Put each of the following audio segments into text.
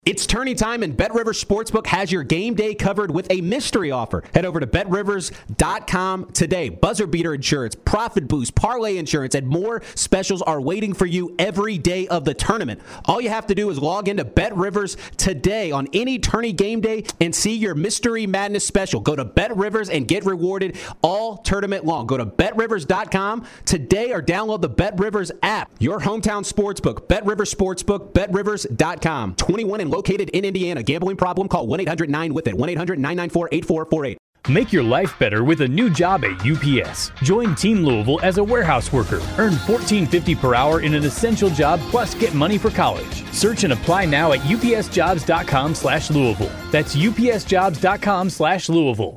It's tourney time, and BetRivers Sportsbook has your game day covered with a mystery offer. Head over to BetRivers.com today. Buzzer beater insurance, profit boost, parlay insurance, and more specials are waiting for you every day of the tournament. All you have to do is log into BetRivers today on any tourney game day and see your Mystery Madness special. Go to BetRivers and get rewarded all tournament long. Go to BetRivers.com today or download the BetRivers app. Your hometown sportsbook, BetRivers Sportsbook, BetRivers.com. 21 and located in Indiana. Gambling problem? Call 1-800-9-WITH-IT. 1-800-994-8448. Make your life better with a new job at UPS. Join Team Louisville as a warehouse worker. Earn $14.50 per hour in an essential job, plus get money for college. Search and apply now at upsjobs.com/Louisville. That's upsjobs.com/Louisville.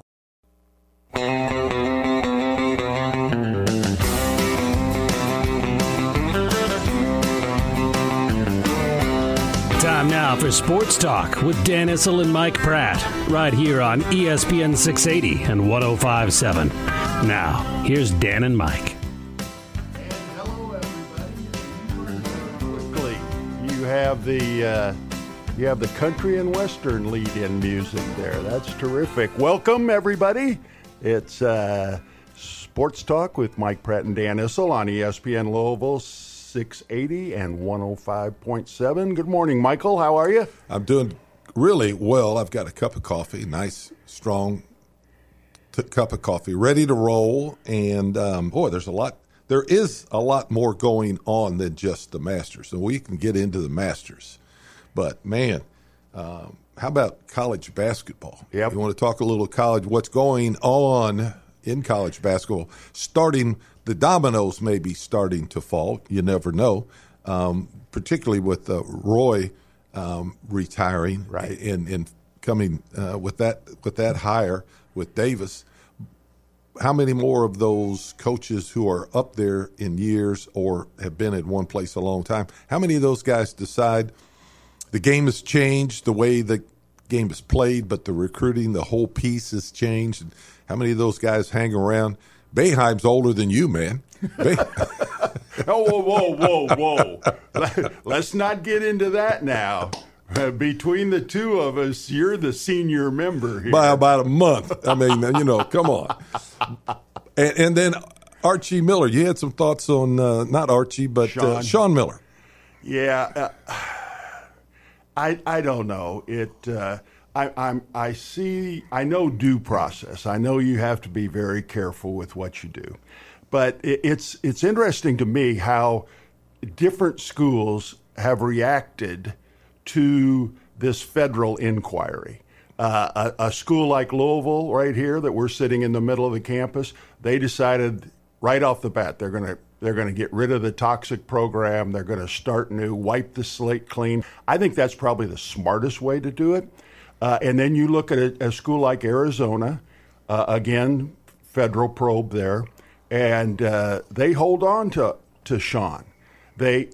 Time now for Sports Talk with Dan Issel and Mike Pratt, right here on ESPN 680 and 105.7. Now, here's Dan and Mike. And hello, everybody. Quickly, you have the country and western lead-in music there. That's terrific. Welcome, everybody. It's Sports Talk with Mike Pratt and Dan Issel on ESPN Louisville 680 and 105.7. Good morning, Michael. How are you? I'm doing really well. I've got a cup of coffee, nice, strong cup of coffee, ready to roll. And, boy, there is a lot more going on than just the Masters. So we can get into the Masters. But, man, how about college basketball? Yep. You want to talk a little college, what's going on in college basketball, starting – the dominoes may be starting to fall. You never know, particularly with Roy retiring, right, and coming with that hire with Davis. How many more of those coaches who are up there in years or have been at one place a long time? How many of those guys decide the game has changed, the way the game is played, but the recruiting, the whole piece has changed? And how many of those guys hang around? Boeheim's older than you, man. Whoa. Let's not get into that now. Between the two of us, you're the senior member here. By about a month. I mean, come on. And then Archie Miller. You had some thoughts on, not Archie, but Sean Miller. Yeah. I don't know. I know due process. I know you have to be very careful with what you do. But it's interesting to me how different schools have reacted to this federal inquiry. A school like Louisville right here that we're sitting in the middle of the campus, they decided right off the bat they're going to get rid of the toxic program. They're going to start new, wipe the slate clean. I think that's probably the smartest way to do it. And then you look at a school like Arizona, again, federal probe there, and they hold on to Sean. They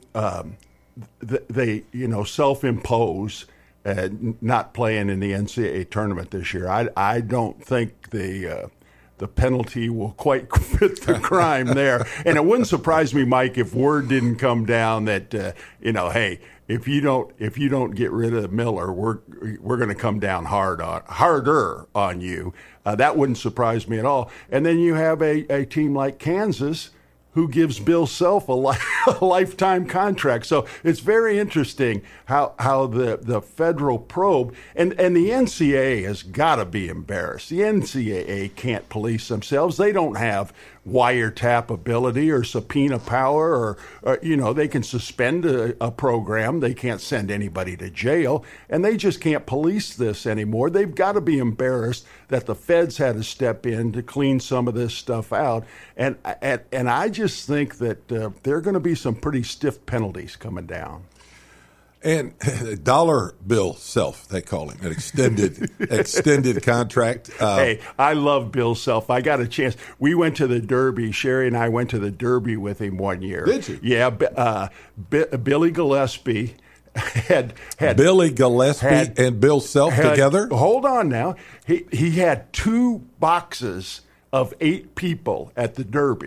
self-impose not playing in the NCAA tournament this year. I don't think the penalty will quite fit the crime there. And it wouldn't surprise me, Mike, if word didn't come down that hey, if you don't get rid of Miller, we're going to come down harder on you. That wouldn't surprise me at all. And then you have a team like Kansas who gives Bill Self a lifetime contract. So it's very interesting how the federal probe and the NCAA has got to be embarrassed. The NCAA can't police themselves. They don't have wiretap ability or subpoena power or they can suspend a program. They can't send anybody to jail, and they just can't police this anymore. They've got to be embarrassed that the feds had to step in to clean some of this stuff out. And I just think that there are going to be some pretty stiff penalties coming down. And dollar bill Self, they call him, an extended contract. Hey, I love Bill Self. I got a chance. We went to the Derby. Sherry and I went to the Derby with him one year. Did you? Yeah. Billy Gillespie had Billy Gillespie and Bill Self together? Hold on now. He had 2 boxes of 8 people at the Derby.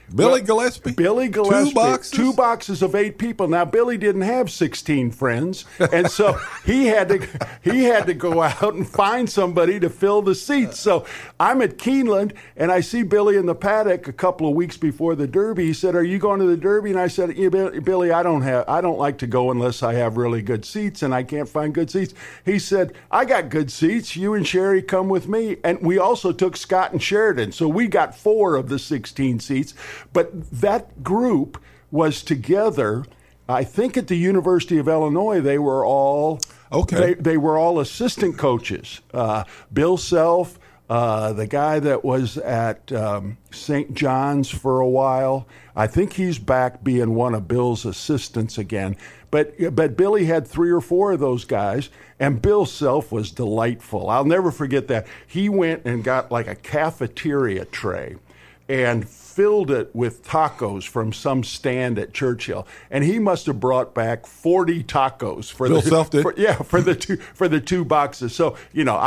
Billy Gillespie? Billy Gillespie. 2 boxes? 2 boxes of 8 people. Now, Billy didn't have 16 friends, and so he had to go out and find somebody to fill the seats. So I'm at Keeneland, and I see Billy in the paddock a couple of weeks before the Derby. He said, "Are you going to the Derby?" And I said, "Yeah, Billy, I don't like to go unless I have really good seats, and I can't find good seats." He said, "I got good seats. You and Sherry come with me." And we also took Scott and Sheridan, so we got 4 of the 16 seats. But that group was together, I think, at the University of Illinois. They were all They were all assistant coaches. Bill Self, the guy that was at St. John's for a while, I think he's back being one of Bill's assistants again. But Billy had 3 or 4 of those guys, and Bill Self was delightful. I'll never forget that. He went and got like a cafeteria tray and filled it with tacos from some stand at Churchill, and he must have brought back 40 tacos for Bill Self did? for the 2 boxes. So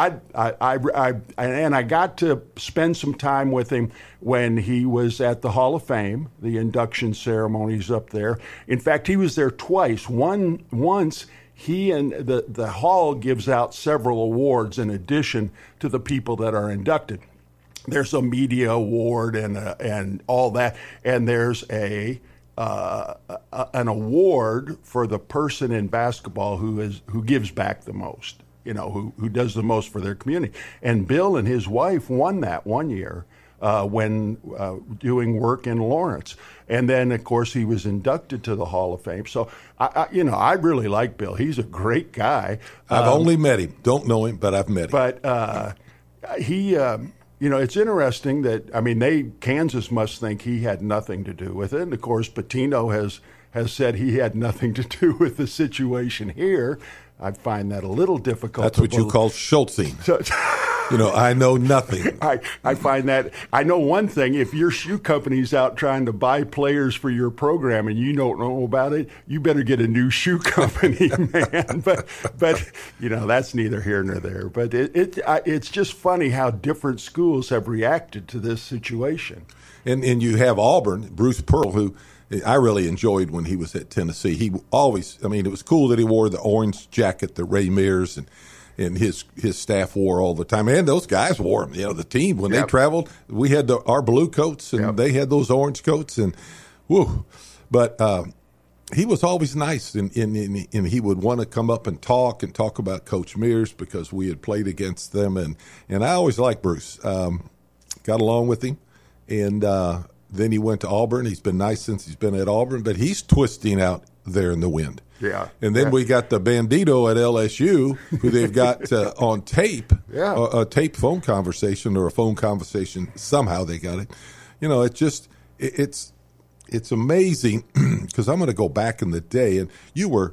I got to spend some time with him when he was at the Hall of Fame, the induction ceremonies up there. In fact, he was there twice. Once. He and the hall gives out several awards in addition to the people that are inducted. There's a media award and all that, and there's an award for the person in basketball who gives back the most, who does the most for their community. And Bill and his wife won that one year when doing work in Lawrence. And then, of course, he was inducted to the Hall of Fame. So, I really like Bill. He's a great guy. I've only met him. Don't know him, but I've met him. But he... it's interesting that, Kansas must think he had nothing to do with it. And, of course, Pitino has said he had nothing to do with the situation here. I find that a little difficult. That's what you call Schultzing. I know nothing. I find that. I know one thing. If your shoe company's out trying to buy players for your program and you don't know about it, you better get a new shoe company, man. But that's neither here nor there. But it's just funny how different schools have reacted to this situation. And you have Auburn, Bruce Pearl, who I really enjoyed when he was at Tennessee. He always, it was cool that he wore the orange jacket that Ray Mears and his staff wore all the time. And those guys wore them. The team, when they traveled, we had our blue coats, and they had those orange coats. And woo. But he was always nice, and he would want to come up and talk about Coach Mears because we had played against them. And I always liked Bruce. Got along with him. And then he went to Auburn. He's been nice since he's been at Auburn, but he's twisting out there in the wind. Yeah. And then we got the Bandito at LSU, who they've got on tape, a tape phone conversation or a phone conversation. Somehow they got it. It's amazing because I'm going to go back in the day, and you were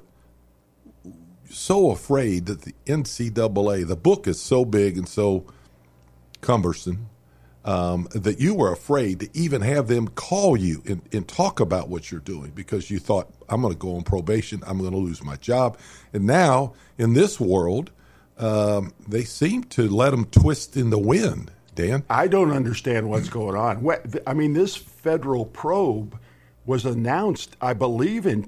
so afraid that the NCAA, the book is so big and so cumbersome, that you were afraid to even have them call you and talk about what you're doing because you thought, I'm going to go on probation, I'm going to lose my job. And now, in this world, they seem to let them twist in the wind, Dan. I don't understand what's going on. This federal probe was announced, I believe, in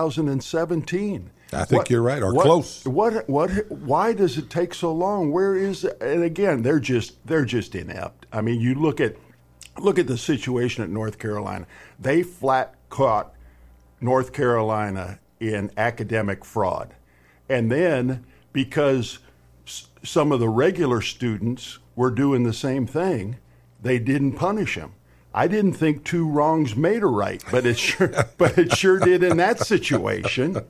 2017. I think you're right, or close. Why does it take so long? Where is it? And again, they're just inept. You look at the situation at North Carolina. They flat caught North Carolina in academic fraud. And then because some of the regular students were doing the same thing, they didn't punish them. I didn't think 2 wrongs made a right, but it sure did in that situation.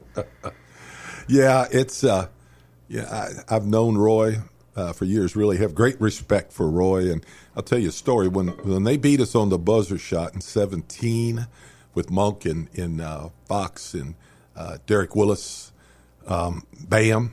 Yeah, it's I've known Roy for years. Really have great respect for Roy, and I'll tell you a story. When they beat us on the buzzer shot in 2017 with Monk and Fox and Derek Willis, Bam.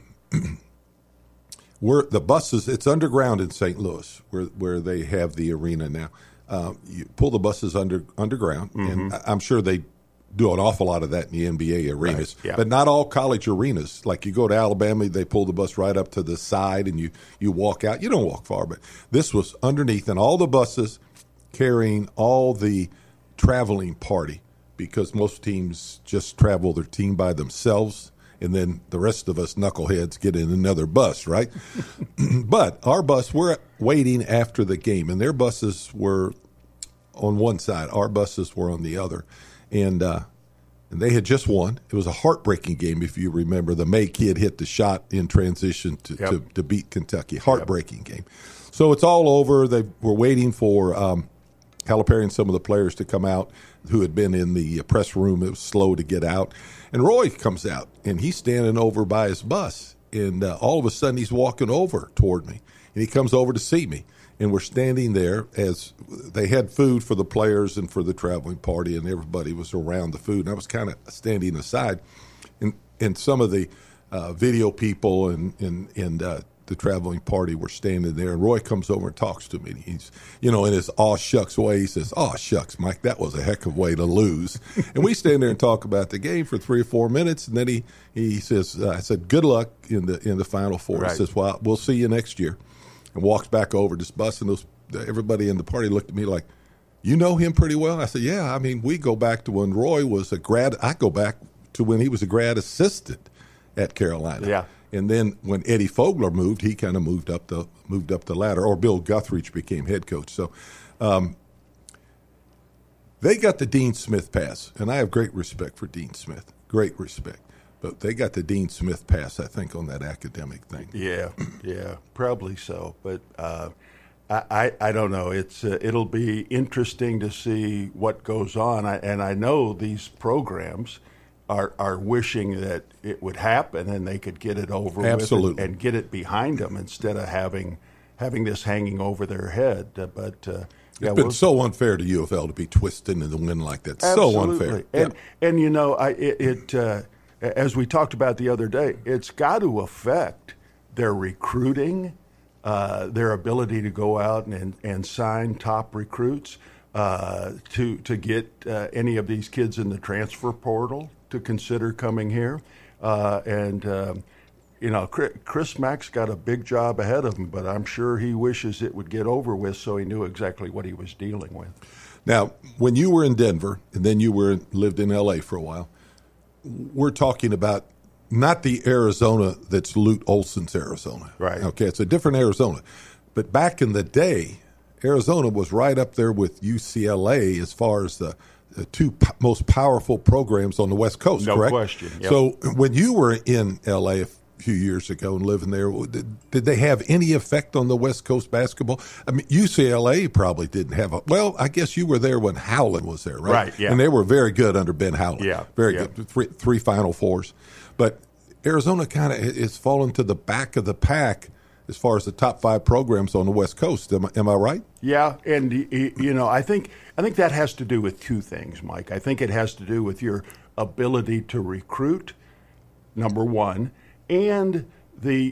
The buses. It's underground in St. Louis, where they have the arena now. You pull the buses underground, and I'm sure they do an awful lot of that in the NBA arenas, right, yeah. But not all college arenas. Like you go to Alabama, they pull the bus right up to the side, and you walk out. You don't walk far, but this was underneath, and all the buses carrying all the traveling party because most teams just travel their team by themselves, and then the rest of us knuckleheads get in another bus, right? But our bus, we're waiting after the game, and their buses were on one side. Our buses were on the other. And they had just won. It was a heartbreaking game, if you remember. The May kid hit the shot in transition to beat Kentucky. Heartbreaking game. So it's all over. They were waiting for Calipari and some of the players to come out who had been in the press room. It was slow to get out. And Roy comes out, and he's standing over by his bus. And all of a sudden, he's walking over toward me. And he comes over to see me. And we're standing there as they had food for the players and for the traveling party, and everybody was around the food. And I was kind of standing aside. And some of the video people and the traveling party were standing there, and Roy comes over and talks to me. And he's, in his aw shucks way, he says, "Aw shucks, Mike, that was a heck of a way to lose." And we stand there and talk about the game for 3 or 4 minutes, and then he says, "I said, good luck in the Final Four." Right. He says, "Well, we'll see you next year," and walks back over to this bus, and everybody in the party looked at me like, "You know him pretty well?" I said, "Yeah, I mean, we go back to when Roy was a grad. I go back to when he was a grad assistant at Carolina." Yeah. And then when Eddie Fogler moved, he kind of moved up the ladder, or Bill Guthridge became head coach. So they got the Dean Smith pass, and I have great respect for Dean Smith, great respect. But they got the Dean Smith pass, I think, on that academic thing. Yeah, probably so. But I don't know. It'll be interesting to see what goes on. And I know these programs are wishing that it would happen and they could get it over with and get it behind them instead of having this hanging over their head. But it's been so unfair to U of L to be twisted in the wind like that. Absolutely. So unfair. And as we talked about the other day, it's got to affect their recruiting, their ability to go out and sign top recruits, to get any of these kids in the transfer portal to consider coming here. Chris Mack's got a big job ahead of him, but I'm sure he wishes it would get over with so he knew exactly what he was dealing with. Now, when you were in Denver and then you lived in L.A. for a while, we're talking about not the Arizona that's Lute Olson's Arizona. Right. Okay, it's a different Arizona. But back in the day, Arizona was right up there with UCLA as far as the two most powerful programs on the West Coast, correct? No question. Yep. So when you were in L.A. a few years ago and living there, did they have any effect on the West Coast basketball? I mean, UCLA probably didn't have I guess you were there when Howland was there, right? Right, yeah. And they were very good under Ben Howland. Yeah. Very good. Three Final Fours. But Arizona kind of is fallen to the back of the pack as far as the top 5 programs on the West Coast. Am I right? Yeah, and I think that has to do with 2 things, Mike. I think it has to do with your ability to recruit, number one, and the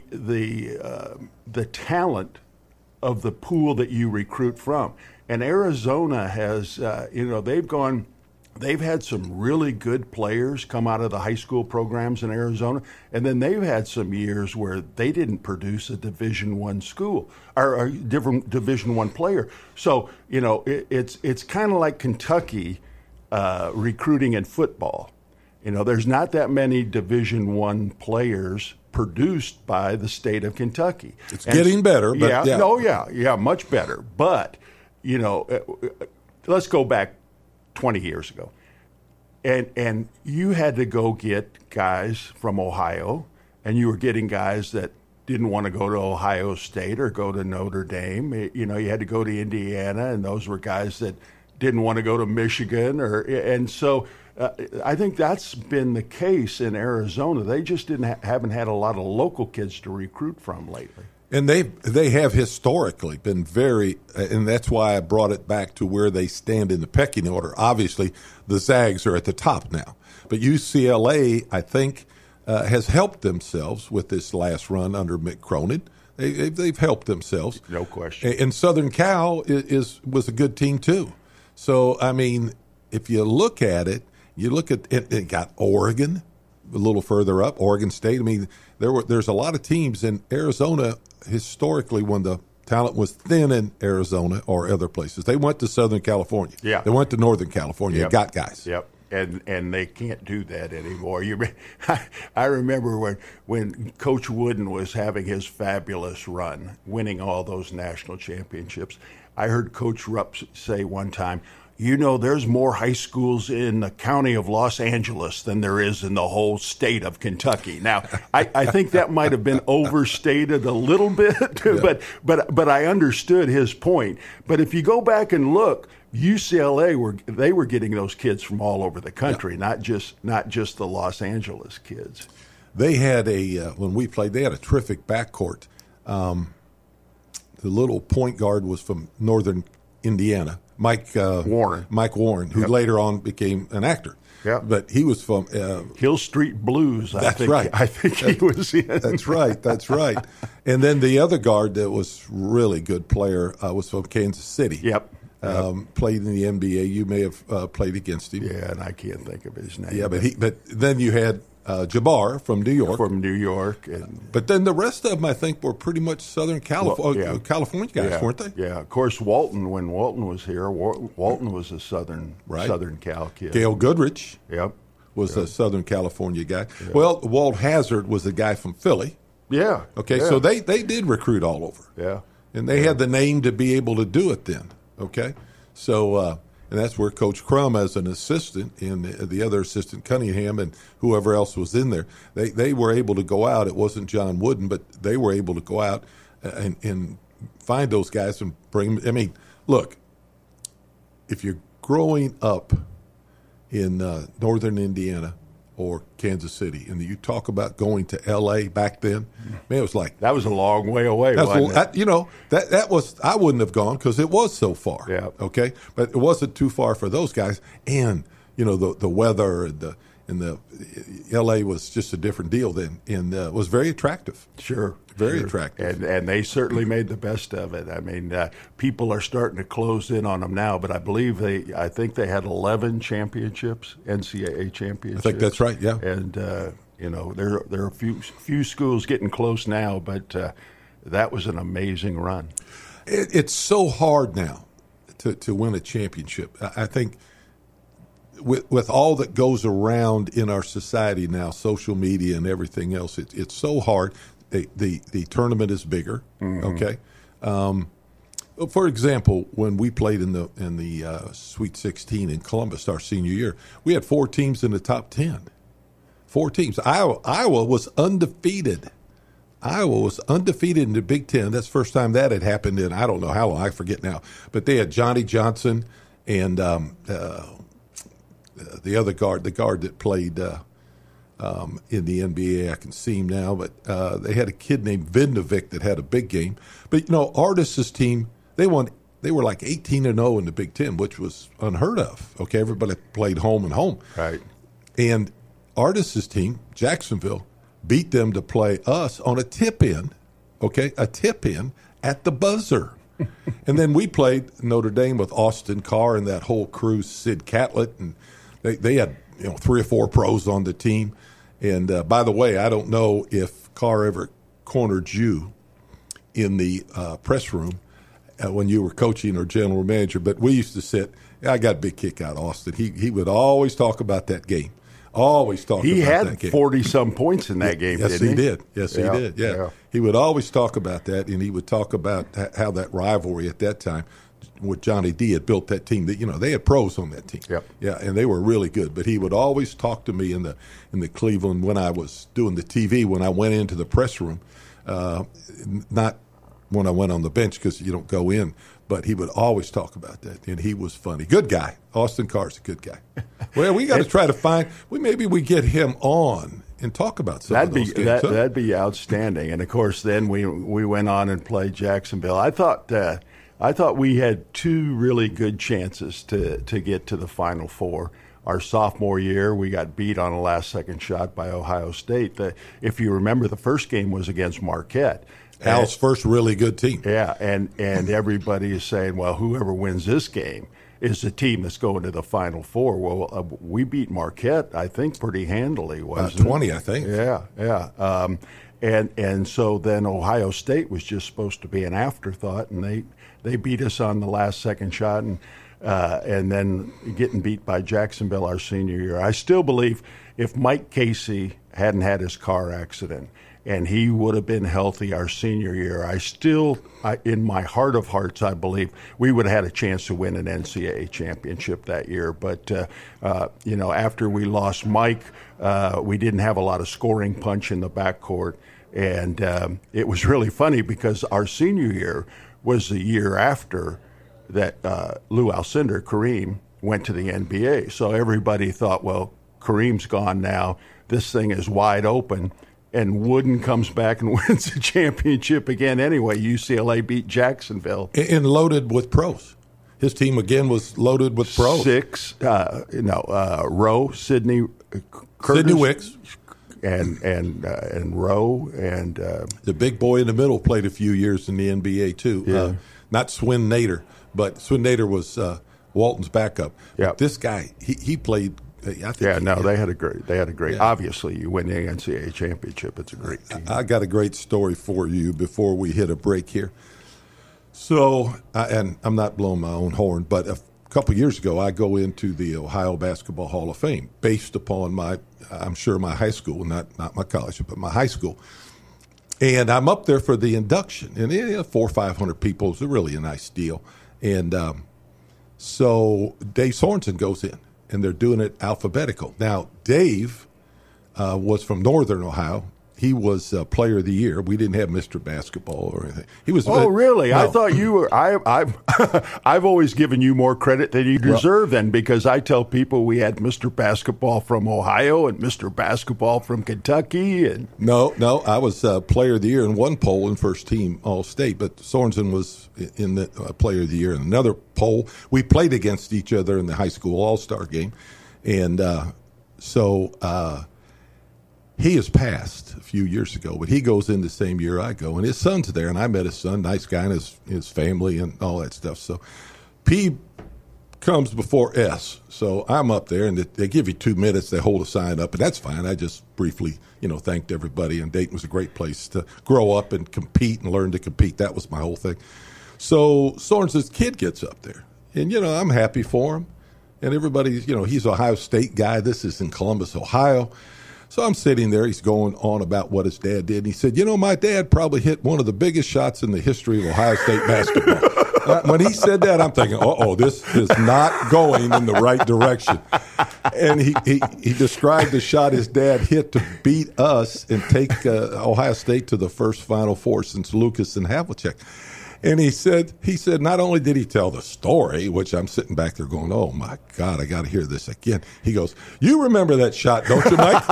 talent of the pool that you recruit from. And Arizona has, they've had some really good players come out of the high school programs in Arizona, and then they've had some years where they didn't produce a Division I school or a different Division I player. So, it's kind of like Kentucky recruiting in football. There's not that many Division I players produced by the state of Kentucky. It's getting better. But yeah, much better. But, let's go back 20 years ago. And you had to go get guys from Ohio, and you were getting guys that didn't want to go to Ohio State or go to Notre Dame. You had to go to Indiana, and those were guys that didn't want to go to Michigan. And so I think that's been the case in Arizona. They just haven't had a lot of local kids to recruit from lately. And they have historically been very, and that's why I brought it back to where they stand in the pecking order. Obviously, the Zags are at the top now. But UCLA, I think, has helped themselves with this last run under Mick Cronin. They've helped themselves. No question. And Southern Cal was a good team, too. So, I mean, if you look at it, it got Oregon a little further up, Oregon State. I mean, there's a lot of teams in Arizona. Historically, when the Talent was thin in Arizona or other places. They went to Southern California. Yeah. They went to Northern California and got guys. Yep. And they can't do that anymore. I remember when Coach Wooden was having his fabulous run, winning all those national championships. I heard Coach Rupp say one time, there's more high schools in the county of Los Angeles than there is in the whole state of Kentucky. Now, I think that might have been overstated a little bit, but I understood his point. But if you go back and look, UCLA were getting those kids from all over the country, not just the Los Angeles kids. They had when we played, they had a terrific backcourt. The little point guard was from Northern Indiana, Mike Warren, who later on became an actor. Yeah, but he was from Hill Street Blues. That's right. I think he was in. That's right. And then the other guard that was really good player was from Kansas City. Yep. Played in the NBA. You may have played against him. Yeah, and I can't think of his name. Yeah, but then you had Jabbar from New York. But then the rest of them, I think, were pretty much Southern California guys, weren't they? Yeah. Of course, when Walton was here, Walton was a Southern Cal kid. Gail Goodrich. Yep. Was a Southern California guy. Yep. Well, Walt Hazard was a guy from Philly. Yeah. Okay, so they did recruit all over. Yeah. And they had the name to be able to do it then. Okay, so and that's where Coach Crum, as an assistant, and the other assistant Cunningham and whoever else was in there, they were able to go out. It wasn't John Wooden, but they were able to go out and find those guys and bring them. I mean, look, if you're growing up in northern Indiana or Kansas City, and you talk about going to L.A. back then, man, it was like that was a long way away. That was I wouldn't have gone because it was so far. Yeah. Okay, but it wasn't too far for those guys, and the weather and the L.A. was just a different deal then, and was very attractive. Sure. Very attractive. And they certainly made the best of it. I mean, people are starting to close in on them now, but I think they had 11 championships, NCAA championships. I think that's right, yeah. And, there are a few schools getting close now, but that was an amazing run. It's so hard now to win a championship. I think with all that goes around in our society now, social media and everything else, it's so hard. The tournament is bigger. Okay. For example, when we played in the Sweet 16 in Columbus our senior year, we had 4 teams in the top 10. 4 teams. Iowa was undefeated. Iowa was undefeated in the Big Ten. That's the first time that had happened in I don't know how long. I forget now. But they had Johnny Johnson and the other guard, the guard that played in the NBA. I can see him now, but they had a kid named Vindovic that had a big game. But Artis' team, they won. They were like 18-0 in the Big Ten, which was unheard of. Okay, everybody played home and home. Right. And Artis' team, Jacksonville, beat them to play us on a tip-in. Okay, a tip-in at the buzzer. And then we played Notre Dame with Austin Carr and that whole crew, Sid Catlett, and they had 3 or 4 pros on the team. And by the way, I don't know if Carr ever cornered you in the press room when you were coaching or general manager, but we used to sit. I got a big kick out of Austin. He would always talk about that game. Always talk about that game. He had 40-some points in that game, yes, didn't he? Did. Yes, he did. Yeah. He would always talk about that, and he would talk about how that rivalry at that time with Johnny D had built that team. That they had pros on that team. Yep. Yeah, and they were really good. But he would always talk to me in the Cleveland when I was doing the TV, when I went into the press room, not when I went on the bench because you don't go in. But he would always talk about that, and he was funny. Good guy. Austin Carr's a good guy. Well, we got to try to find – maybe we get him on and talk about some of those games. That'd be outstanding. And, of course, then we went on and played Jacksonville. I thought we had 2 really good chances to get to the Final Four. Our sophomore year, we got beat on a last-second shot by Ohio State. If you remember, the first game was against Marquette. Al's first really good team. Yeah, and everybody is saying, well, whoever wins this game is the team that's going to the Final Four. Well, we beat Marquette, I think, pretty handily. 20, I think. Yeah. And so then Ohio State was just supposed to be an afterthought, and they beat us on the last second shot, and then getting beat by Jacksonville our senior year. I still believe if Mike Casey hadn't had his car accident and he would have been healthy our senior year, in my heart of hearts, I believe we would have had a chance to win an NCAA championship that year. But, after we lost Mike, we didn't have a lot of scoring punch in the backcourt. And it was really funny because our senior year was the year after that Lou Alcindor, Kareem, went to the NBA. So everybody thought, well, Kareem's gone now. This thing is wide open. And Wooden comes back and wins the championship again anyway. UCLA beat Jacksonville. And loaded with pros. His team, again, was loaded with pros. Rowe, Sidney Curtis. Sidney Wicks. And Rowe. And the big boy in the middle played a few years in the NBA, too. Yeah. Not Swin Nader, but Swin Nader was Walton's backup. Yep. This guy, he played – they had a great. Yeah. Obviously, you win the NCAA championship. It's a great team. I got a great story for you before we hit a break here. So, and I'm not blowing my own horn, but a couple years ago, I go into the Ohio Basketball Hall of Fame based upon my high school, not my college, but my high school. And I'm up there for the induction, and 400 or 500 people is really a nice deal. And so Dave Sorensen goes in. And they're doing it alphabetical. Now, Dave was from Northern Ohio. He was Player of the Year. We didn't have Mr. Basketball or anything. He was. Oh, really? No. I thought you were. I've always given you more credit than you deserve. Then, because I tell people we had Mr. Basketball from Ohio and Mr. Basketball from Kentucky. And no, I was Player of the Year in one poll and first team All State. But Sorensen was in the Player of the Year in another poll. We played against each other in the high school All-Star game, and so. He has passed a few years ago, but he goes in the same year I go, and his son's there, and I met his son, nice guy, and his family and all that stuff. So P comes before S. So I'm up there, and they give you 2 minutes. They hold a sign up, and that's fine. I just briefly, thanked everybody, and Dayton was a great place to grow up and compete and learn to compete. That was my whole thing. So Sorensen's kid gets up there, and, I'm happy for him. And everybody's, he's an Ohio State guy. This is in Columbus, Ohio. So I'm sitting there. He's going on about what his dad did. And he said, my dad probably hit one of the biggest shots in the history of Ohio State basketball. When he said that, I'm thinking, this is not going in the right direction. And he described the shot his dad hit to beat us and take Ohio State to the first Final Four since Lucas and Havlicek. And he said, not only did he tell the story, which I'm sitting back there going, oh, my God, I got to hear this again. He goes, you remember that shot, don't you, Mike?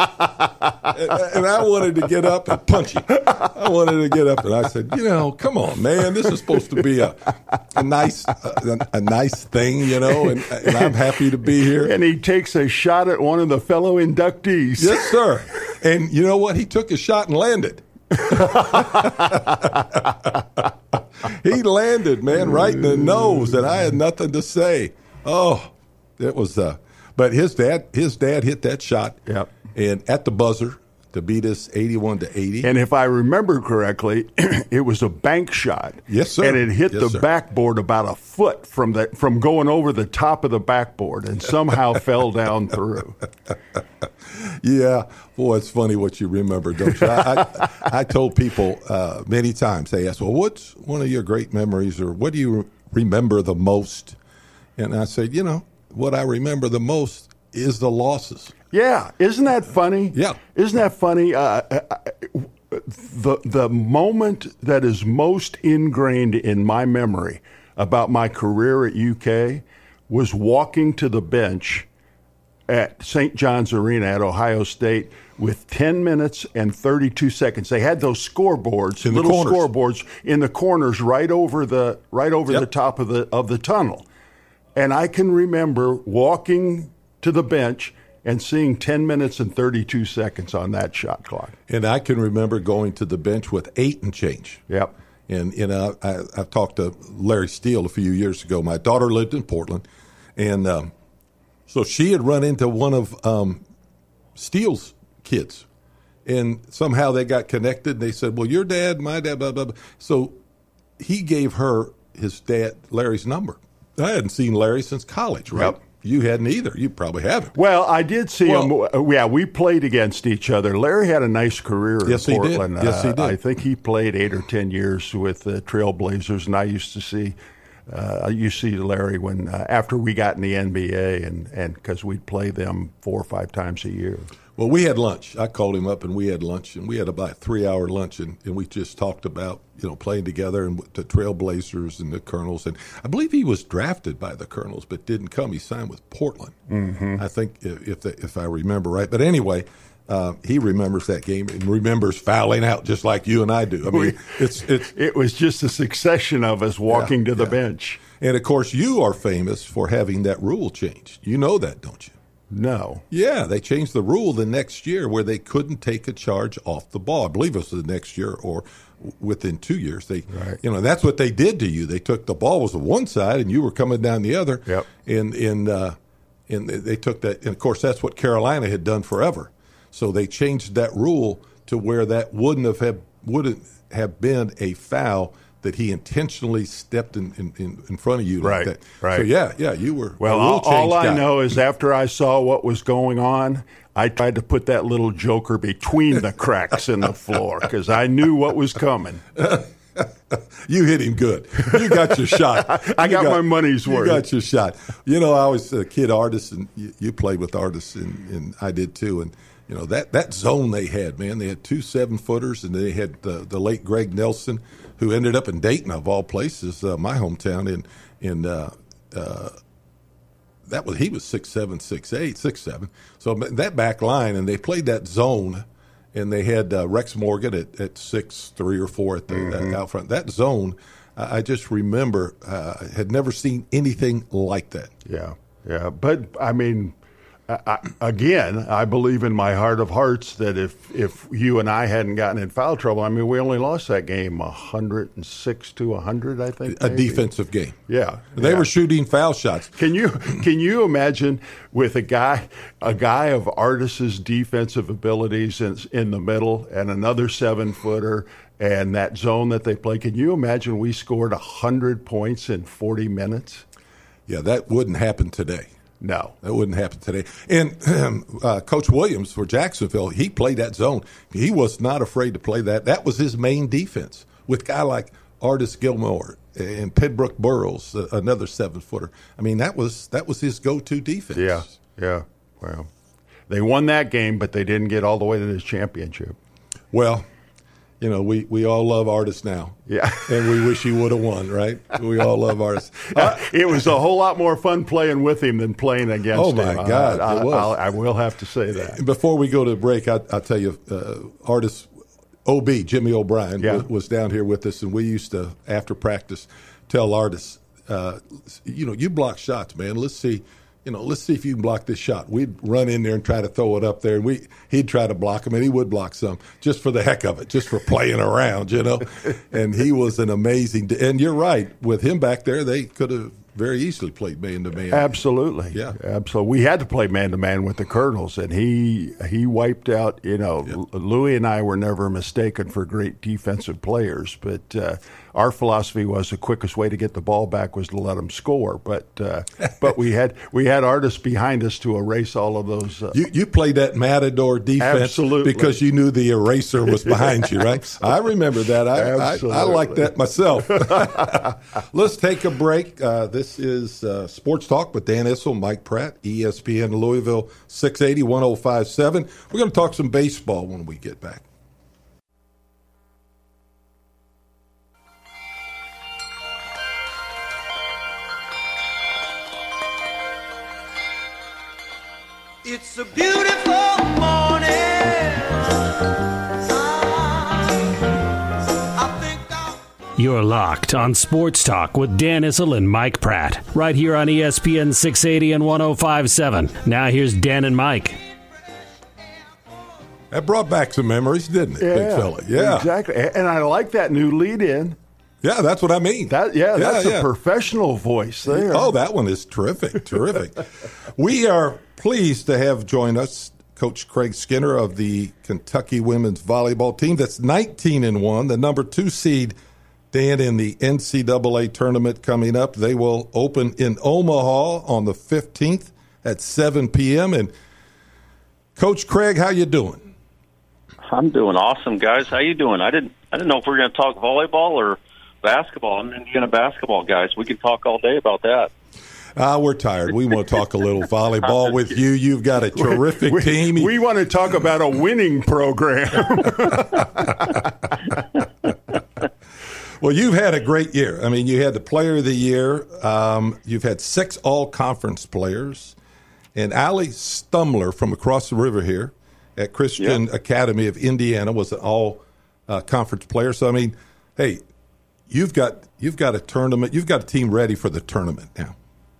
And I wanted to get up and punch him. I wanted to get up, and I said, come on, man. This is supposed to be a nice thing, and I'm happy to be here. And he takes a shot at one of the fellow inductees. Yes, sir. And you know what? He took a shot and landed. He landed, man, right in the nose, and I had nothing to say. Oh, it was. But his dad hit that shot, yep, and at the buzzer to beat us 81-80. And if I remember correctly, it was a bank shot. Yes, sir. And it hit the backboard about a foot from going over the top of the backboard, and somehow fell down through. Yeah, boy, it's funny what you remember, don't you? I told people many times, they ask, well, what's one of your great memories, or what do you remember the most? And I said, what I remember the most is the losses. Yeah, isn't that funny? Yeah. Isn't that funny? The moment that is most ingrained in my memory about my career at UK was walking to the bench at St. John's Arena at Ohio State with 10 minutes and 32 seconds. They had those scoreboards, little scoreboards in the corners right over the top of the tunnel. And I can remember walking to the bench and seeing 10 minutes and 32 seconds on that shot clock. And I can remember going to the bench with 8 and change. Yep. And I've talked to Larry Steele a few years ago. My daughter lived in Portland, and so she had run into one of Steele's kids, And somehow they got connected. They said, well, your dad, my dad, blah, blah, blah. So he gave her his dad, Larry's number. I hadn't seen Larry since college, right? Yep. You hadn't either. You probably haven't. Well, I did see him. Yeah, we played against each other. Larry had a nice career in Portland. Yes, he did. I think he played 8 or 10 years with the Trailblazers, and I used to see Larry when after we got in the NBA, and because we'd play them 4 or 5 times a year. Well, we had lunch. I called him up, and we had lunch, and we had about a 3-hour lunch, and we just talked about playing together and the Trailblazers and the Colonels. And I believe he was drafted by the Colonels, but didn't come. He signed with Portland, I think, if I remember right. But anyway, he remembers that game and remembers fouling out just like you and I do. I mean, it was just a succession of us walking to the bench. And of course, you are famous for having that rule changed. You know that, don't you? No. Yeah, they changed the rule the next year where they couldn't take a charge off the ball. I believe it was the next year or within 2 years. That's what they did to you. They took the ball was on one side and you were coming down the other. Yep. And they took that. And of course, that's what Carolina had done forever. So they changed that rule to where that wouldn't have been a foul that he intentionally stepped in front of you like that. Right. So, yeah, you were Well, all I know is after I saw what was going on, I tried to put that little joker between the cracks in the floor because I knew what was coming. You hit him good. You got your shot. I got my money's worth. You got your shot. I was a kid artist, and you played with artists, and I did too. And that zone they had, man, they had 2 7-footers, and they had the late Greg Nelson, who ended up in Dayton, of all places, my hometown. He was 6'7", 6'8", 6'7". So that back line, and they played that zone, and they had Rex Morgan at 6'3" or 4" at the out front. That zone, I just remember, had never seen anything like that. Yeah. But I mean, I believe in my heart of hearts that if you and I hadn't gotten in foul trouble, I mean, we only lost that game 106 to 100, I think. A defensive game. Yeah. They were shooting foul shots. Can you imagine with a guy of Artis' defensive abilities in the middle and another 7-footer and that zone that they play? Can you imagine we scored 100 points in 40 minutes? Yeah, that wouldn't happen today. No. That wouldn't happen today. And Coach Williams for Jacksonville, he played that zone. He was not afraid to play that. That was his main defense with a guy like Artis Gilmore and Pembroke Burrows, another 7-footer. I mean, that was his go-to defense. Yeah. Well, they won that game, but they didn't get all the way to the championship. Well, we all love Artis now. Yeah. And we wish he would have won, right? We all love Artis. It was a whole lot more fun playing with him than playing against him. Oh, my God. It was. I will have to say that. Before we go to break, I'll tell you, Artis OB, Jimmy O'Brien, was down here with us, and we used to, after practice, tell Artis, you block shots, man. Let's see if you can block this shot. We'd run in there and try to throw it up there, and he'd try to block them, and he would block some just for the heck of it, just for playing around, And he was an amazing – and you're right. With him back there, they could have very easily played man-to-man. Absolutely. Yeah. Absolutely. We had to play man-to-man with the Colonels, and he wiped out, Louis and I were never mistaken for great defensive players, but our philosophy was the quickest way to get the ball back was to let them score. But we had Artis behind us to erase all of those. You played that Matador defense absolutely. Because you knew the eraser was behind you, right? I remember that. I like that myself. Let's take a break. This is Sports Talk with Dan Issel, Mike Pratt, ESPN Louisville 680 1057. We're going to talk some baseball when we get back. It's a beautiful morning. You're locked on Sports Talk with Dan Issel and Mike Pratt, right here on ESPN 680 and 1057. Now here's Dan and Mike. That brought back some memories, didn't it, big fella? Yeah, exactly. And I like that new lead-in. Yeah, that's what I mean. That's a professional voice there. Oh, that one is terrific, terrific. We are pleased to have join us Coach Craig Skinner of the Kentucky women's volleyball team that's 19-1, the number 2 seed, Dan, in the NCAA tournament coming up. They will open in Omaha on the 15th at 7 p.m. And Coach Craig, how you doing? I'm doing awesome, guys. How you doing? I didn't know if we were going to talk volleyball or basketball. I'm an Indiana basketball guys. We could talk all day about that. We're tired. We want to talk a little volleyball with you. You've got a terrific team. We want to talk about a winning program. Well, you've had a great year. I mean, you had the Player of the Year. You've had 6 all-conference players. And Allie Stumler from across the river here at Christian Academy of Indiana was an all-conference player. So, I mean, hey, you've got a tournament. You've got a team ready for the tournament now.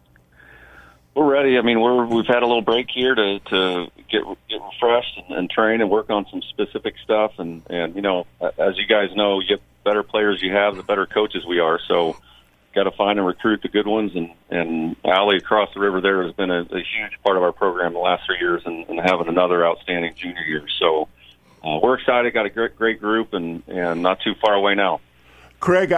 We're ready. I mean, we've had a little break here to get refreshed and train and work on some specific stuff. And you know, as you guys know, you get better players you have, the better coaches we are. So, got to find and recruit the good ones. And Allie across the river there has been a huge part of our program the last 3 years, and having another outstanding junior year. So, we're excited. Got a great group, and not too far away now. Craig,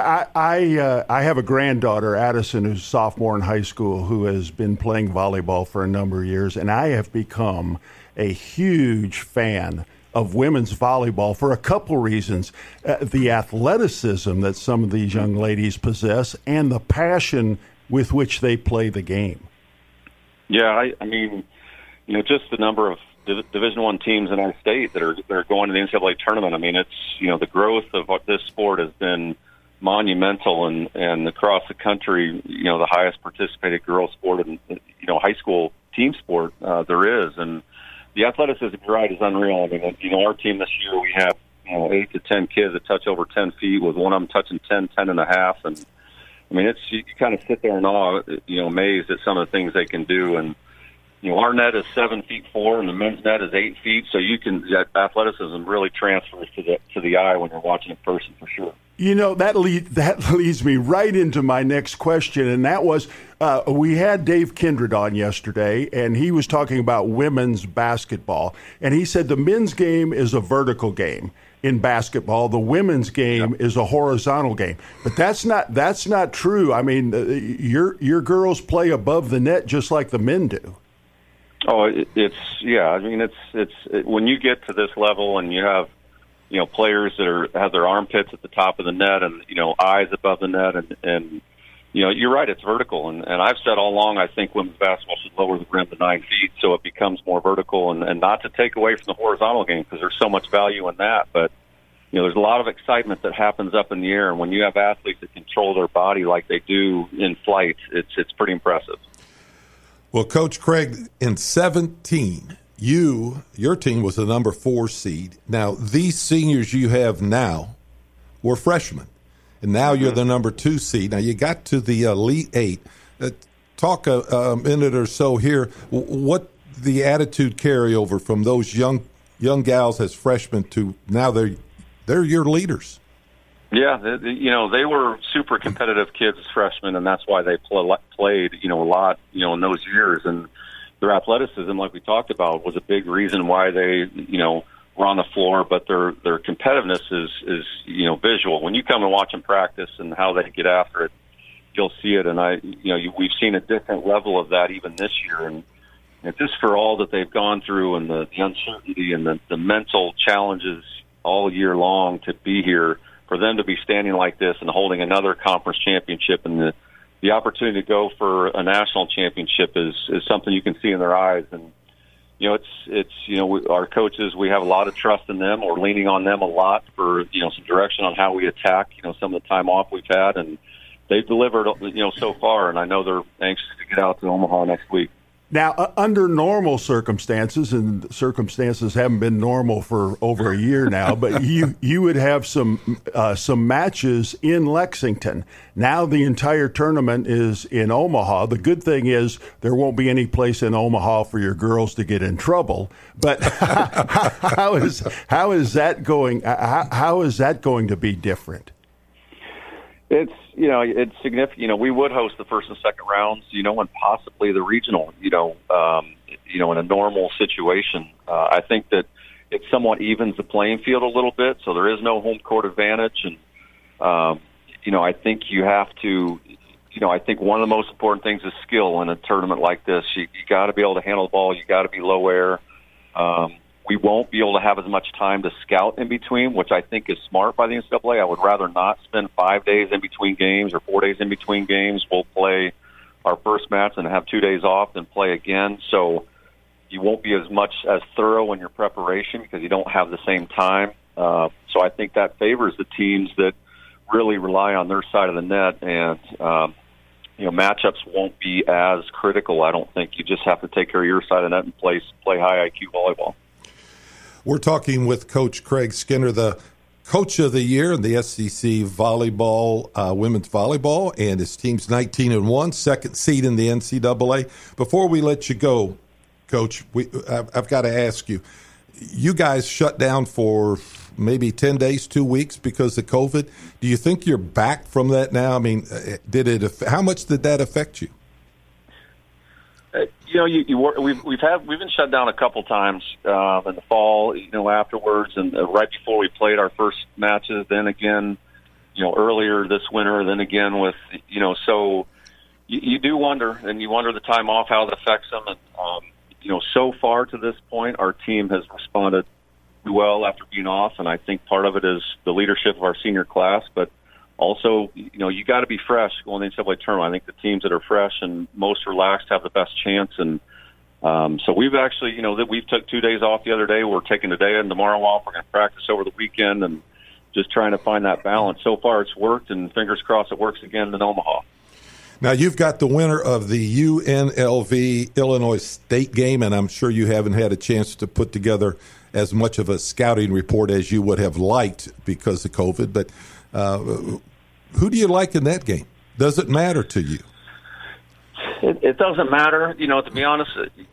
I have a granddaughter, Addison, who's a sophomore in high school, who has been playing volleyball for a number of years, and I have become a huge fan of women's volleyball for a couple reasons. The athleticism that some of these young ladies possess and the passion with which they play the game. Yeah, I mean, you know, just the number of Division I teams in our state that are going to the NCAA tournament. I mean, it's, you know, the growth of this sport has been monumental, and across the country, you know, the highest participated girls sport and, you know, high school team sport there is. And the athleticism, you're right, is unreal. I mean, you know, our team this year, we have, you know, 8 to 10 kids that touch over 10 feet, with one of them touching 10 and a half. And I mean, you kind of sit there in awe, you know, amazed at some of the things they can do. And, you know, our net is 7'4", and the men's net is 8 feet. So that athleticism really transfers to the eye when you're watching a person, for sure. You know, that leads me right into my next question, and that was, we had Dave Kindred on yesterday, and he was talking about women's basketball, and he said the men's game is a vertical game in basketball. The women's game is a horizontal game, but that's not true. I mean, your girls play above the net just like the men do. Oh, I mean, it's when you get to this level and you have, you know, players that have their armpits at the top of the net and, you know, eyes above the net, and you know, you're right, it's vertical. And I've said all along, I think women's basketball should lower the rim to 9 feet so it becomes more vertical, and not to take away from the horizontal game, because there's so much value in that. But, you know, there's a lot of excitement that happens up in the air, and when you have athletes that control their body like they do in flight, it's pretty impressive. Well, Coach Craig, in 2017, your team was the number 4 seed. Now, these seniors you have now were freshmen, and now you're the number 2 seed. Now, you got to the Elite 8. Talk a minute or so here. What the attitude carryover from those young gals as freshmen to now they're your leaders. Yeah, you know, they were super competitive kids as freshmen, and that's why they played, you know, a lot, you know, in those years. And their athleticism, like we talked about, was a big reason why they, you know, were on the floor. But their competitiveness is you know, visual. When you come and watch them practice and how they get after it, you'll see it. And we've seen a different level of that even this year. And just for all that they've gone through, and the uncertainty and the mental challenges all year long, to be here, for them to be standing like this and holding another conference championship, and the opportunity to go for a national championship is something you can see in their eyes. And, you know, it's you know, our coaches, we have a lot of trust in them. We're leaning on them a lot for, you know, some direction on how we attack, you know, some of the time off we've had, and they've delivered, you know, so far. And I know they're anxious to get out to Omaha next week. Now, under normal circumstances, and circumstances haven't been normal for over a year now, but you would have some matches in Lexington. Now the entire tournament is in Omaha. The good thing is there won't be any place in Omaha for your girls to get in trouble. But how is that going? How is that going to be different? It's, you know, it's significant. You know, we would host the first and second rounds, you know, and possibly the regional. You know, in a normal situation. I think that it somewhat evens the playing field a little bit, so there is no home court advantage. And, I think you have to, I think one of the most important things is skill in a tournament like this. You got to be able to handle the ball. You got to be low air. We won't be able to have as much time to scout in between, which I think is smart by the NCAA. I would rather not spend 5 days in between games or 4 days in between games. We'll play our first match and have 2 days off, then play again. So you won't be as thorough in your preparation because you don't have the same time. So I think that favors the teams that really rely on their side of the net, and matchups won't be as critical. I don't think. You just have to take care of your side of the net and play high IQ volleyball. We're talking with Coach Craig Skinner, the Coach of the Year in the SEC volleyball, women's volleyball, and his team's 19-1, second seed in the NCAA. Before we let you go, Coach, I've got to ask you, you guys shut down for maybe 10 days, 2 weeks because of COVID. Do you think you're back from that now? I mean, how much did that affect you? We've been shut down a couple times in the fall, afterwards, and right before we played our first matches. Then again, earlier this winter. Then again with so you do wonder, and you wonder the time off, how it affects them. And so far to this point, our team has responded well after being off, and I think part of it is the leadership of our senior class, but also, you got to be fresh going into the NCAA tournament. I think the teams that are fresh and most relaxed have the best chance. And so we've actually, we've took 2 days off the other day. We're taking today and tomorrow off. We're going to practice over the weekend and just trying to find that balance. So far it's worked, and fingers crossed it works again in Omaha. Now, you've got the winner of the UNLV Illinois State game, and I'm sure you haven't had a chance to put together as much of a scouting report as you would have liked because of COVID. But who do you like in that game? Does it matter to you? It doesn't matter, to be honest.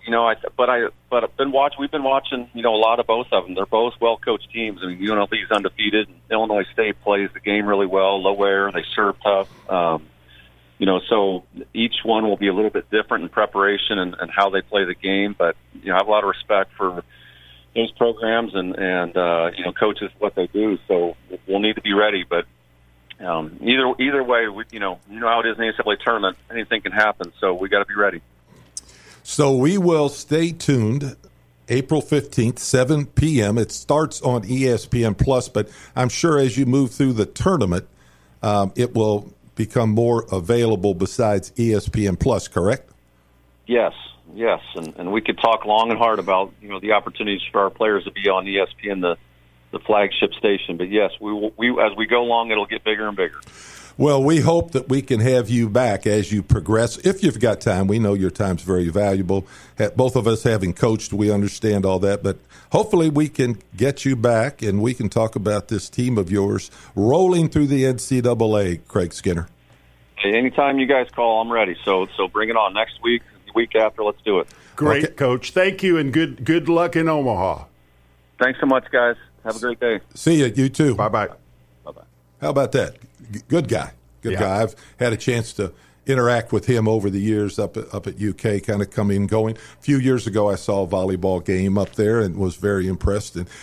We've been watching, a lot of both of them. They're both well-coached teams. I mean, UNLV's undefeated. Illinois State plays the game really well, low air. They serve tough. So each one will be a little bit different in preparation and how they play the game. But I have a lot of respect for those programs and coaches, what they do. So we'll need to be ready. But either way, you know how it is in the NCAA tournament. Anything can happen, so we got to be ready. So we will stay tuned. April 15th, 7 p.m. It starts on ESPN Plus, but I'm sure as you move through the tournament, it will become more available besides ESPN Plus, correct? Yes, and we could talk long and hard about the opportunities for our players to be on ESPN, the flagship station. But yes, we as we go along, it'll get bigger and bigger. Well, we hope that we can have you back as you progress. If you've got time, we know your time's very valuable. Both of us having coached, we understand all that. But hopefully we can get you back and we can talk about this team of yours rolling through the NCAA, Craig Skinner. Hey, anytime you guys call, I'm ready. So bring it on next week, the week after. Let's do it. Great, okay. Coach. Thank you, and good luck in Omaha. Thanks so much, guys. Have a great day. See you. You too. Bye-bye. Bye-bye. How about that? Good guy. Good guy. I've had a chance to interact with him over the years up at UK, kind of coming and going. A few years ago, I saw a volleyball game up there and was very impressed. And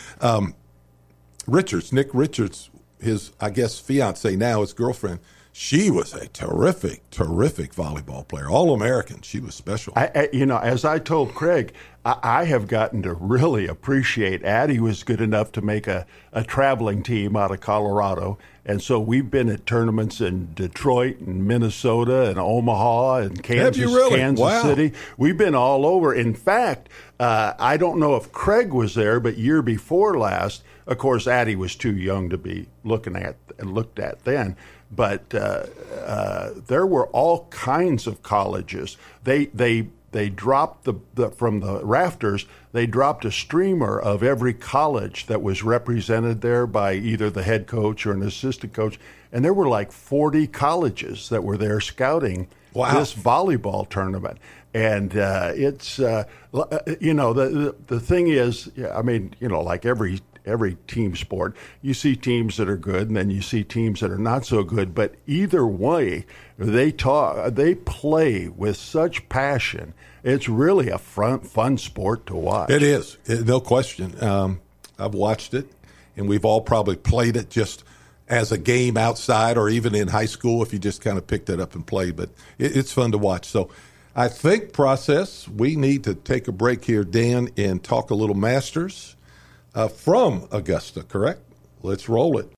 Nick Richards, his, I guess, fiance now, his girlfriend, she was a terrific volleyball player, All-American. She was special. As I told Craig, I have gotten to really appreciate Addie was good enough to make a traveling team out of Colorado. And so we've been at tournaments in Detroit and Minnesota and Omaha and Kansas, Kansas City. We've been all over. In fact, I don't know if Craig was there, but year before last, of course, Addie was too young to be looked at then. But there were all kinds of colleges. They dropped from the rafters. They dropped a streamer of every college that was represented there by either the head coach or an assistant coach, and there were like 40 colleges that were there scouting this volleyball tournament. And it's the thing is, I mean, like every every team sport. You see teams that are good, and then you see teams that are not so good. But either way, they play with such passion. It's really a fun sport to watch. It is, no question. I've watched it, and we've all probably played it just as a game outside or even in high school if you just kind of picked it up and played. But it's fun to watch. So I think, Process, we need to take a break here, Dan, and talk a little Masters from Augusta, correct? Let's roll it.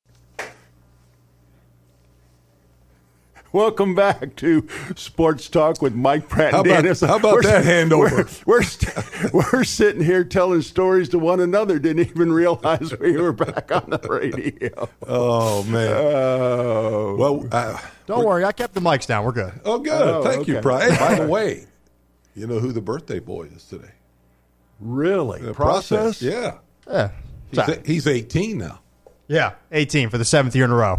Welcome back to Sports Talk with Mike Pratt and Dennis. How about that handover? We're sitting here telling stories to one another. Didn't even realize we were back on the radio. Oh, man. Don't worry. I kept the mics down. We're good. Oh, good. Thank you, Pratt. Hey, by the way, you know who the birthday boy is today? Really? Process? Yeah. Yeah. He's 18 now. Yeah, 18 for the 7th year in a row.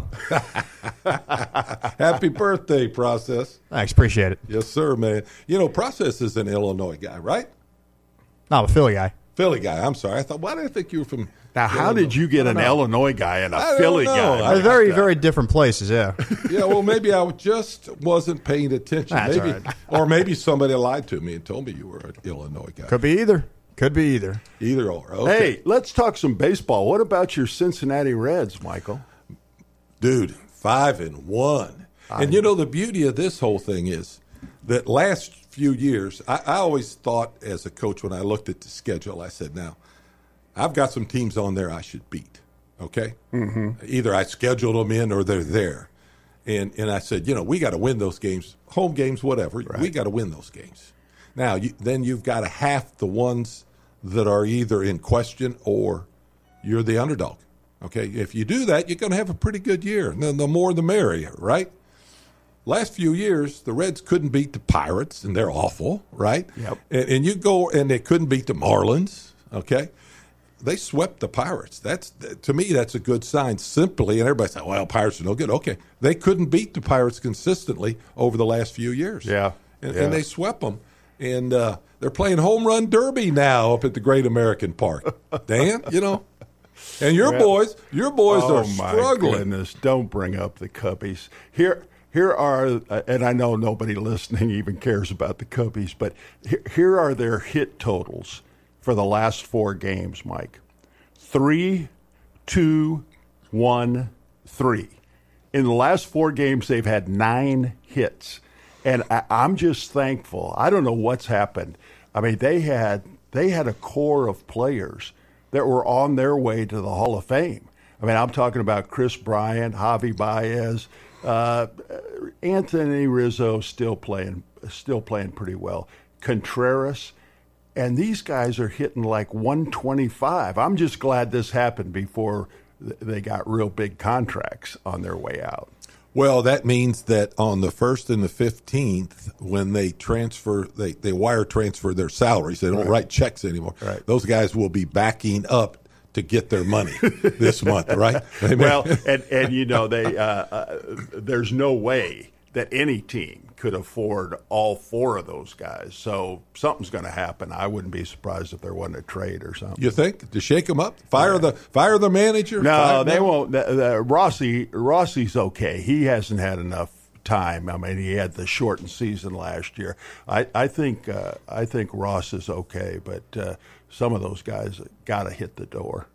Happy birthday, Process. Thanks, appreciate it. Yes, sir, man. You know, Process is an Illinois guy, right? No, I'm a Philly guy. Philly guy. I'm sorry. Why did I think you were from Now, how did you get an Illinois guy and a Philly guy? They're very, very different places, yeah. Yeah, well, maybe I just wasn't paying attention. That's maybe, all right. Or maybe somebody lied to me and told me you were an Illinois guy. Could be either. Either or. Okay. Hey, let's talk some baseball. What about your Cincinnati Reds, Michael? Dude, 5-1. And you know, the beauty of this whole thing is that last few years, I always thought as a coach when I looked at the schedule, I said, now, I've got some teams on there I should beat, okay? Mm-hmm. Either I scheduled them in or they're there. And I said, you know, we got to win those games, home games, whatever. Right. We got to win those games. Now, then you've got to half the ones that are either in question or you're the underdog. Okay, if you do that, you're going to have a pretty good year. The more the merrier, right? Last few years, the Reds couldn't beat the Pirates, and they're awful, right? Yep. And you go, and they couldn't beat the Marlins, okay? They swept the Pirates. To me, that's a good sign, simply. And everybody said, well, Pirates are no good. Okay, they couldn't beat the Pirates consistently over the last few years. Yeah. And they swept them. And they're playing home run derby now up at the Great American Park. Dan, you know. And your boys are struggling. Oh, my goodness. Don't bring up the Cubbies. Here are, and I know nobody listening even cares about the Cubbies, but here are their hit totals for the last 4 games, Mike. 3, 2, 1, 3. In the last 4 games, they've had 9 hits. And I'm just thankful. I don't know what's happened. I mean, they had a core of players that were on their way to the Hall of Fame. I mean, I'm talking about Chris Bryant, Javi Baez, Anthony Rizzo still playing pretty well. Contreras, and these guys are hitting like 125. I'm just glad this happened before they got real big contracts on their way out. Well, that means that on the 1st and the 15th, when they transfer, they wire transfer their salaries. They don't write checks anymore. Right. Those guys will be backing up to get their money this month, right? Well, and you know, there's no way that any team could afford all 4 of those guys. So something's going to happen. I wouldn't be surprised if there wasn't a trade or something. You think? To shake them up? Fire the manager? No, they won't. Rossi's okay. He hasn't had enough time. I mean, he had the shortened season last year. I think Ross is okay, but some of those guys got to hit the door.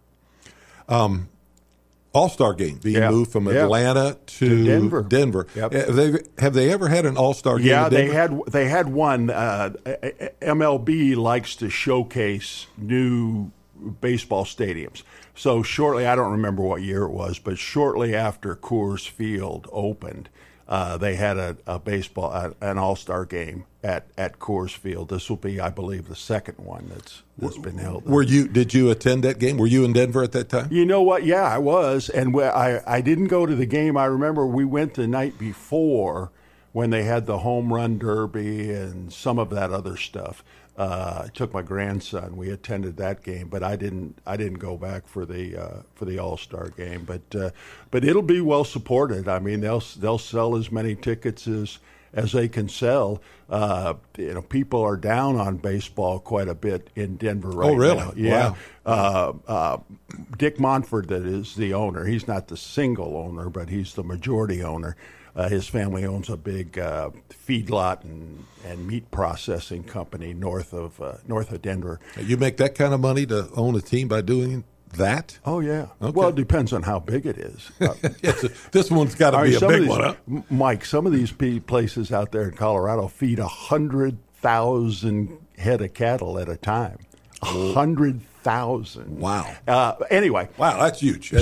All-Star game being moved from Atlanta to Denver. Yep. Have they ever had an All-Star game? Yeah, in Denver? they had one. MLB likes to showcase new baseball stadiums. So shortly, I don't remember what year it was, but shortly after Coors Field opened, they had an All-Star game at Coors Field. This will be, I believe, the second one that's been held. Did you attend that game? Were you in Denver at that time? You know what? Yeah, I was, and I didn't go to the game. I remember we went the night before when they had the home run derby and some of that other stuff. I took my grandson. We attended that game, but I didn't go back for the All-Star game. But it'll be well supported. I mean, they'll sell as many tickets as they can sell. People are down on baseball quite a bit in Denver right now. Oh, really? Yeah. Wow. Dick Monfort, that is the owner. He's not the single owner, but he's the majority owner. His family owns a big feedlot and meat processing company north of Denver. You make that kind of money to own a team by doing that? Oh, yeah. Okay. Well, it depends on how big it is. This one's got to be a big one, huh? Mike, some of these places out there in Colorado feed 100,000 head of cattle at a time. 100,000. Wow. Anyway. Wow, that's huge.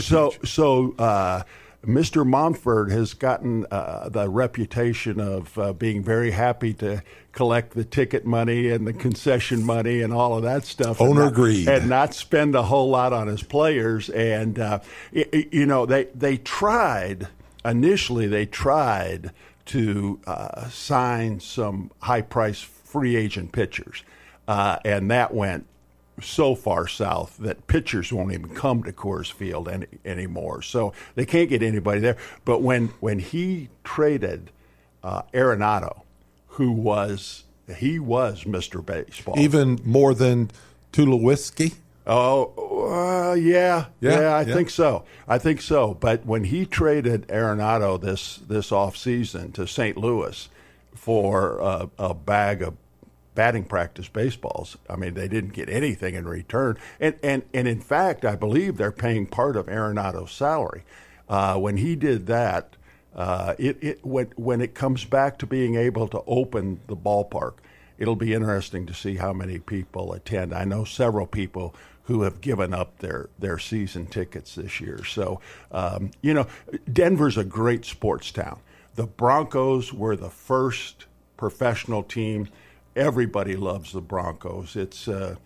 Mr. Monfort has gotten the reputation of being very happy to collect the ticket money and the concession money and all of that stuff. Owner greed. And not spend a whole lot on his players. And, they tried to sign some high-priced free agent pitchers. And that went so far south that pitchers won't even come to Coors Field anymore. So they can't get anybody there. But when he traded Arenado, he was Mr. Baseball. Even more than Tulowitzki? Yeah, I think so. But when he traded Arenado this offseason to St. Louis for a bag of batting practice baseballs, I mean, they didn't get anything in return. And in fact, I believe they're paying part of Arenado's salary. When he did that, when it comes back to being able to open the ballpark, it'll be interesting to see how many people attend. I know several people who have given up their season tickets this year. So, Denver's a great sports town. The Broncos were the first professional team. Everybody loves the Broncos. It's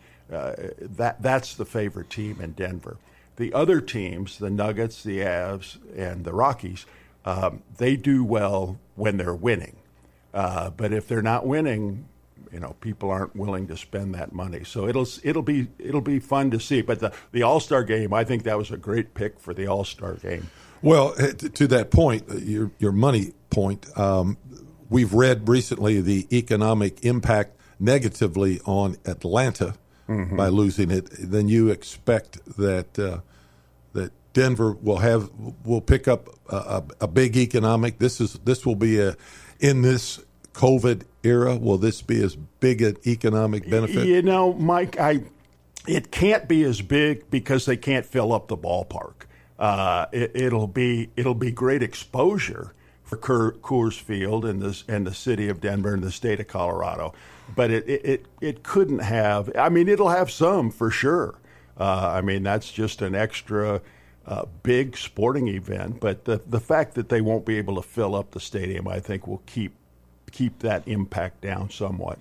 that's the favorite team in Denver. The other teams, the Nuggets, the Avs, and the Rockies, they do well when they're winning. But if they're not winning, people aren't willing to spend that money. So it'll be fun to see. But the All-Star game, I think that was a great pick for the All-Star game. Well, to that point, your money point, we've read recently the economic impact negatively on Atlanta by losing it. Then you expect that that Denver will pick up a big economic. This will be in this COVID era. Will this be as big an economic benefit? Mike, it can't be as big because they can't fill up the ballpark. It'll be great exposure for Coors Field and the city of Denver and the state of Colorado, but it couldn't have. I mean, it'll have some for sure. That's just an extra big sporting event. But the fact that they won't be able to fill up the stadium, I think, will keep that impact down somewhat.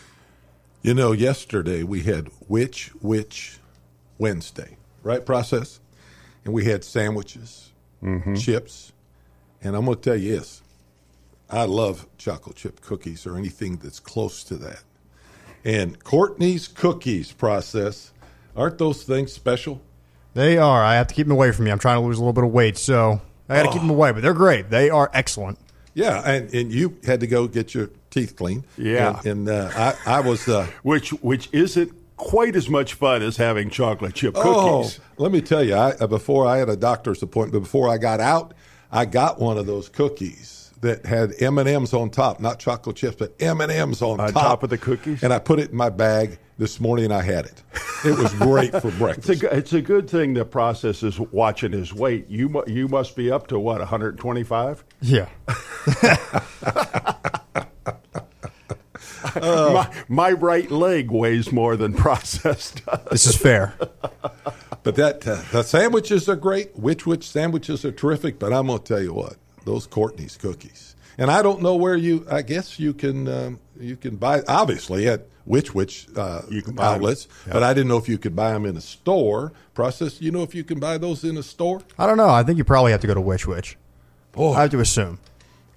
Yesterday we had Which Wednesday, right, process? And we had sandwiches, chips. And I'm going to tell you this, I love chocolate chip cookies or anything that's close to that. And Courtney's Cookies process, aren't those things special? They are. I have to keep them away from me. I'm trying to lose a little bit of weight, so I got to keep them away. But they're great. They are excellent. Yeah, and you had to go get your teeth cleaned. Yeah. And I was... Which isn't quite as much fun as having chocolate chip cookies. Oh, let me tell you, before I had a doctor's appointment, before I got out, I got one of those cookies that had M&Ms on top, not chocolate chips, but M&Ms on top of the cookies. And I put it in my bag this morning, and I had it. It was great for breakfast. It's a good thing the process is watching his weight. You must be up to, what, 125? Yeah. My right leg weighs more than process does. This is fair. But the sandwiches are great. Which sandwiches are terrific. But I'm going to tell you what, those Courtney's Cookies. And I don't know where I guess you can buy, obviously, at which you can buy outlets. Yep. But I didn't know if you could buy them in a store. Process, if you can buy those in a store? I don't know. I think you probably have to go to Which. Boy. I have to assume.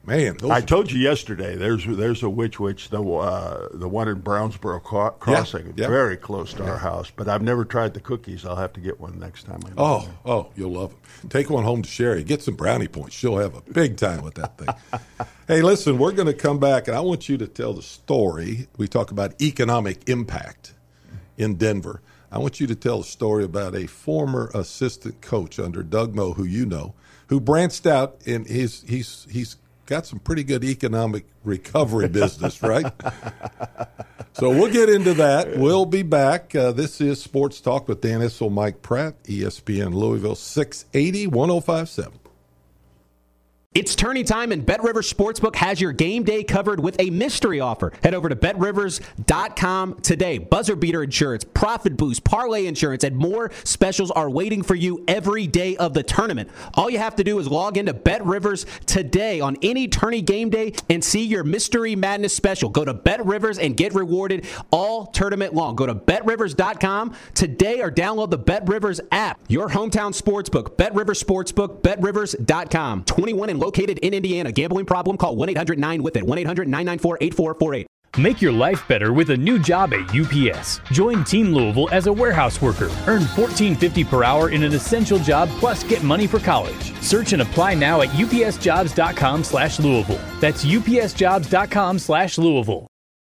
Man, I told you yesterday. There's a Which the one in Brownsboro Crossing, Yeah. very close to our house. But I've never tried the cookies. I'll have to get one next time. Oh, you'll love them. Take one home to Sherry. Get some brownie points. She'll have a big time with that thing. Hey, listen, we're going to come back, and I want you to tell the story. We talk about economic impact in Denver. I want you to tell a story about a former assistant coach under Doug Moe, who you know, who branched out, and he's got some pretty good economic recovery business, right? So we'll get into that. We'll be back. This is Sports Talk with Dan Issel, Mike Pratt, ESPN Louisville, 680, 1057. It's tourney time, and BetRivers Sportsbook has your game day covered with a mystery offer. Head over to BetRivers.com today. Buzzer beater insurance, profit boost, parlay insurance, and more specials are waiting for you every day of the tournament. All you have to do is log into BetRivers today on any tourney game day and see your Mystery Madness special. Go to BetRivers and get rewarded all tournament long. Go to BetRivers.com today or download the BetRivers app. Your hometown sportsbook, BetRivers Sportsbook, BetRivers.com. 21 and located in Indiana. Gambling problem? Call 1-800-9-WITH-IT. 1-800-994-8448. Make your life better with a new job at UPS. Join Team Louisville as a warehouse worker. Earn $14.50 per hour in an essential job, plus get money for college. Search and apply now at upsjobs.com/Louisville. That's upsjobs.com/Louisville.